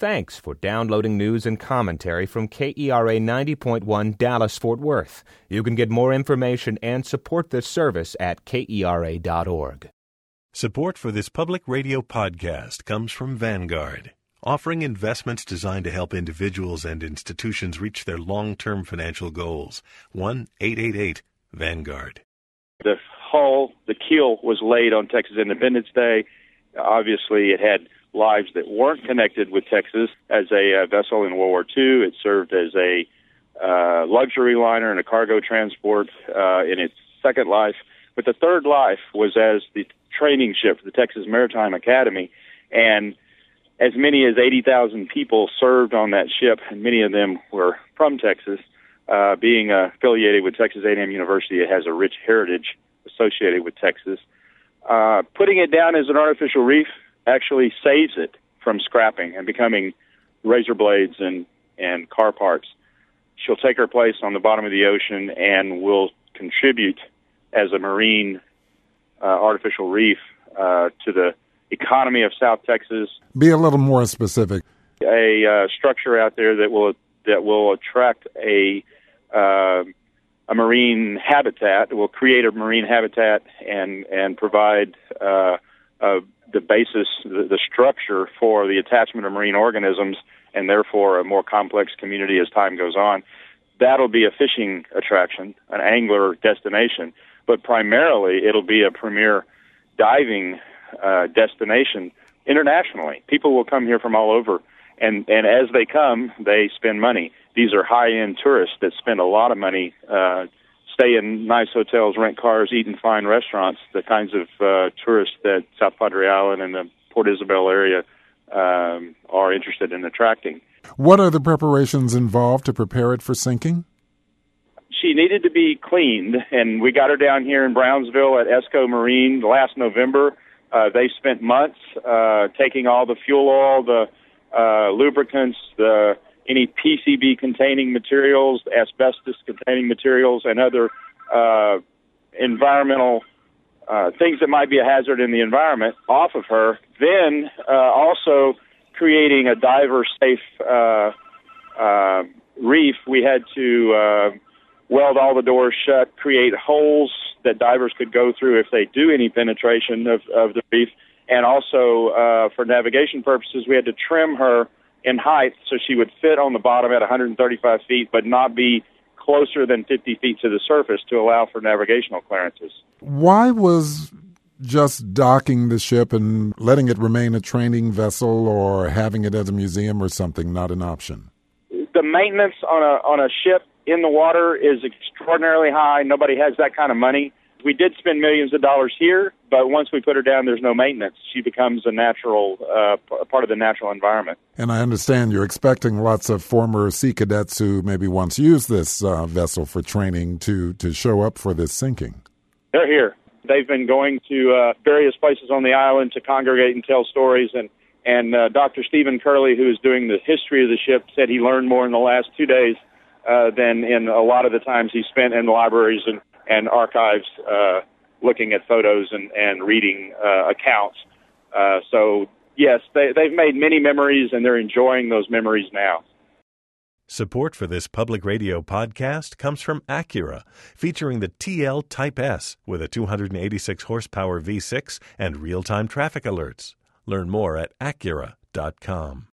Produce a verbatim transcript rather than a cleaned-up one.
Thanks for downloading news and commentary from K E R A ninety point one Dallas-Fort Worth. You can get more information and support this service at K E R A dot org. Support for this public radio podcast comes from Vanguard, offering investments designed to help individuals and institutions reach their long-term financial goals. one eight eight eight Vanguard. The hull, the keel was laid on Texas Independence Day. Obviously, it had lives that weren't connected with Texas. As a uh, vessel in World War Two, it served as a uh, luxury liner and a cargo transport uh, in its second life. But the third life was as the training ship for the Texas Maritime Academy, and as many as eighty thousand people served on that ship, and many of them were from Texas. Uh, being uh, affiliated with Texas A and M University, it has a rich heritage associated with Texas. Uh, putting it down as an artificial reef actually saves it from scrapping and becoming razor blades and, and car parts. She'll take her place on the bottom of the ocean and will contribute as a marine uh, artificial reef uh, to the economy of South Texas. Be a little more specific. A uh, structure out there that will that will attract a uh, a marine habitat, will create a marine habitat and and provide uh, uh, the basis, the, the structure for the attachment of marine organisms, and therefore a more complex community as time goes on. That'll be a fishing attraction, an angler destination, but primarily it'll be a premier diving uh, destination internationally. People will come here from all over, and, and as they come, they spend money. These are high-end tourists that spend a lot of money, uh, stay in nice hotels, rent cars, eat in fine restaurants, the kinds of uh, tourists that South Padre Island and the Port Isabel area um, are interested in attracting. What are the preparations involved to prepare it for sinking? She needed to be cleaned, and we got her down here in Brownsville at Esco Marine last November. Uh, they spent months uh, taking all the fuel oil, the uh, lubricants, the any P C B-containing materials, asbestos-containing materials, and other uh, environmental uh, things that might be a hazard in the environment off of her. Then uh, also creating a diver-safe uh, uh, reef, we had to uh, weld all the doors shut, create holes that divers could go through if they do any penetration of, of the reef, and also uh, for navigation purposes, we had to trim her in height so she would fit on the bottom at one hundred thirty-five feet, but not be closer than fifty feet to the surface to allow for navigational clearances. Why was just docking the ship and letting it remain a training vessel or having it as a museum or something not an option? The maintenance on a on a ship in the water is extraordinarily high. Nobody has that kind of money. We did spend millions of dollars here, but once we put her down, there's no maintenance. She becomes a natural uh, part of the natural environment. And I understand you're expecting lots of former sea cadets who maybe once used this uh, vessel for training to, to show up for this sinking. They're here. They've been going to uh, various places on the island to congregate and tell stories. And, and uh, Doctor Stephen Curley, who is doing the history of the ship, said he learned more in the last two days uh, than in a lot of the times he spent in libraries and and archives uh, looking at photos and, and reading uh, accounts. Uh, so, yes, they, they've made many memories, and they're enjoying those memories now. Support for this public radio podcast comes from Acura, featuring the T L Type S with a two hundred eighty-six horsepower V six and real-time traffic alerts. Learn more at Acura dot com.